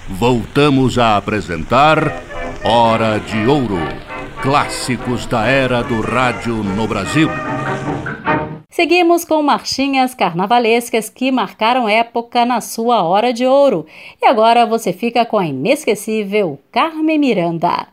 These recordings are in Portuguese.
voltamos a apresentar Hora de Ouro, clássicos da era do rádio no Brasil. Seguimos com marchinhas carnavalescas que marcaram época na sua Hora de Ouro. E agora você fica com a inesquecível Carmen Miranda.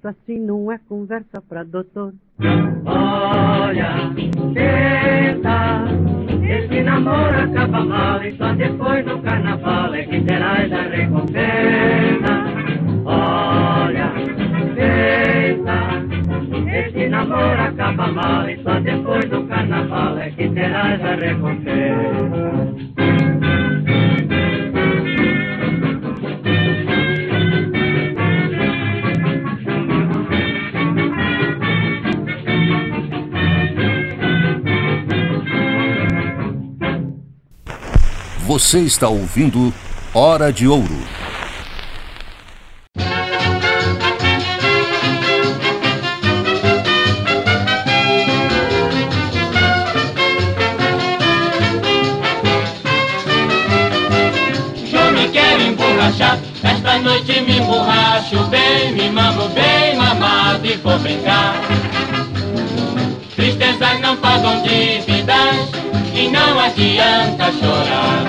assim não é conversa pra doutor. Olha, tenta, esse namoro acaba mal e só depois do carnaval é que terás a recompensa. Olha, tenta, esse namoro acaba mal e só depois do carnaval é que terás a recompensa. Você está ouvindo Hora de Ouro. Eu me quero emborrachar, esta noite me emborracho bem, me mamo bem mamado e vou brincar. Tristezas não pagam dívidas e não adianta chorar.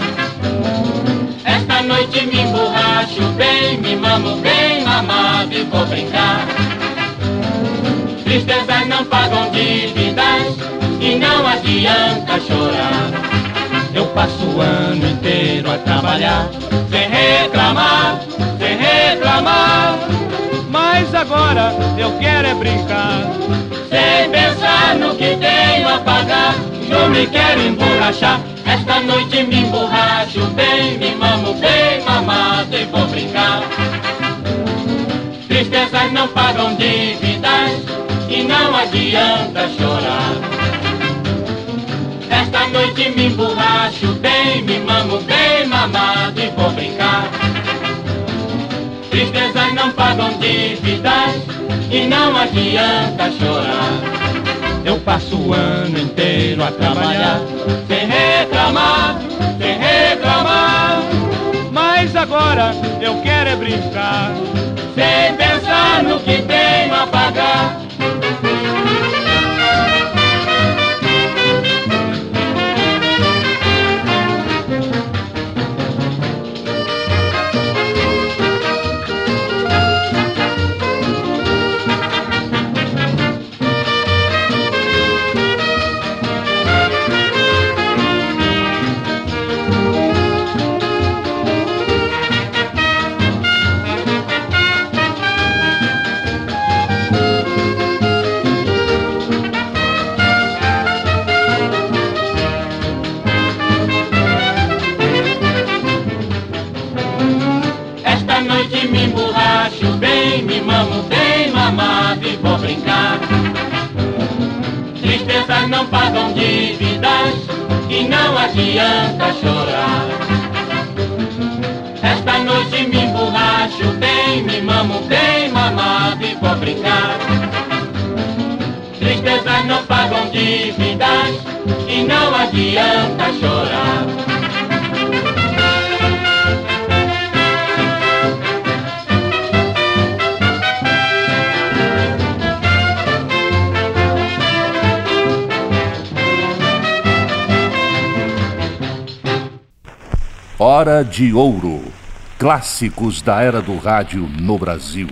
Esta noite me emborracho bem, me mamo bem mamado e vou brincar. Tristezas não pagam dívidas e não adianta chorar. Eu passo o ano inteiro a trabalhar, sem reclamar, sem reclamar. Mas agora eu quero é brincar, sem pensar no que tenho a pagar. Eu me quero emborrachar, esta noite me emborracho bem, me mamo bem mamado e vou brincar. Tristezas não pagam dívidas e não adianta chorar. Esta noite me emborracho bem, me mamo bem mamado e vou brincar. Tristezas não pagam dívidas e não adianta chorar. Eu passo o ano inteiro a trabalhar, sem reclamar, sem reclamar. Mas agora eu quero é brincar, sem pensar no que tenho a pagar. Me emborracho bem, me mamo bem mamado e vou brincar. Tristezas não pagam dívidas e não adianta chorar. Esta noite me emborracho bem, me mamo bem mamado e vou brincar. Tristezas não pagam dívidas e não adianta chorar. Hora de Ouro. Clássicos da era do rádio no Brasil.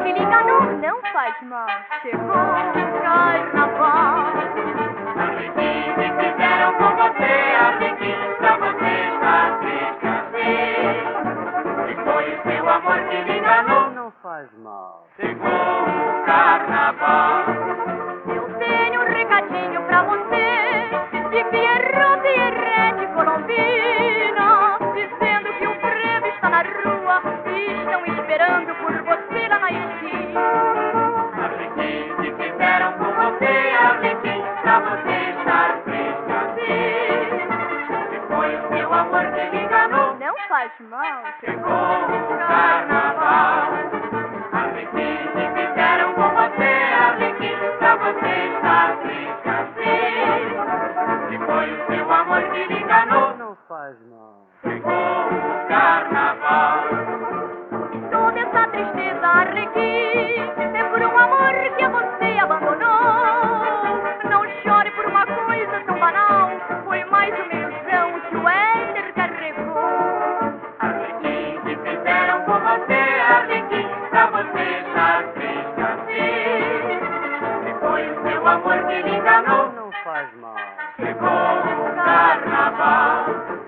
que lhe enganou. Não faz mal, chegou o carnaval. Arlequim, que fizeram com você, Arlequim, pra você estar triste assim. E foi o seu amor que lhe enganou. Não faz mal. Chegou o carnaval. Eu tenho um recadinho pra você, de Pierrot, Pierrette, Colombina, dizendo que o frevo está na rua e estão esperando por você lá na esquina. Arlequim, que fizeram com você, Arlequim, pra você estar triste assim. E foi o seu amor que lhe enganou. Não faz mal, Chegou o carnaval. Arlequim, que fizeram com você, Arlequim, pra você estar triste assim. E foi o seu amor que lhe enganou. Não faz mal. Chegou o carnaval. toda essa tristeza, Arlequim, é por um amor que você abandonou. Não chore por uma coisa tão banal, foi mais uma ilusão que o éter carregou. Arlequim, que fizeram com você, Arlequim, pra você estar triste assim. E foi o seu amor que lhe enganou. Não faz mal. Chegou o carnaval.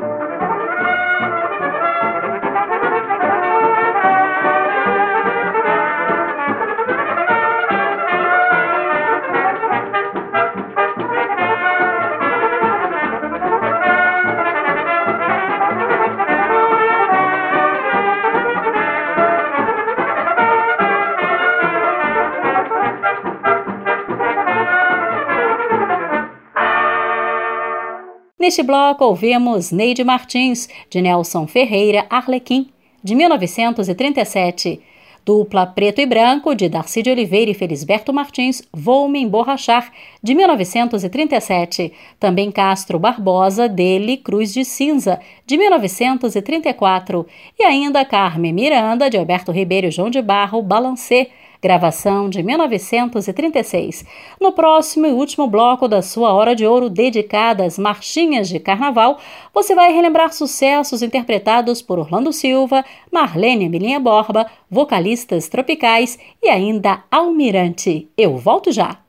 Neste bloco ouvimos Neide Martins, de Nelson Ferreira, Arlequim, de 1937. Dupla Preto e Branco, de Darcy de Oliveira e Felisberto Martins, Vou Me Emborrachar, de 1937. Também Castro Barbosa, dele Cruz de Cinza, de 1934. E ainda Carmen Miranda, de Alberto Ribeiro e João de Barro, Balancê, gravação de 1936. No próximo e último bloco da sua Hora de Ouro, dedicada às marchinhas de carnaval, você vai relembrar sucessos interpretados por Orlando Silva, Marlene Emilinha Borba, vocalistas tropicais e ainda Almirante. Eu volto já!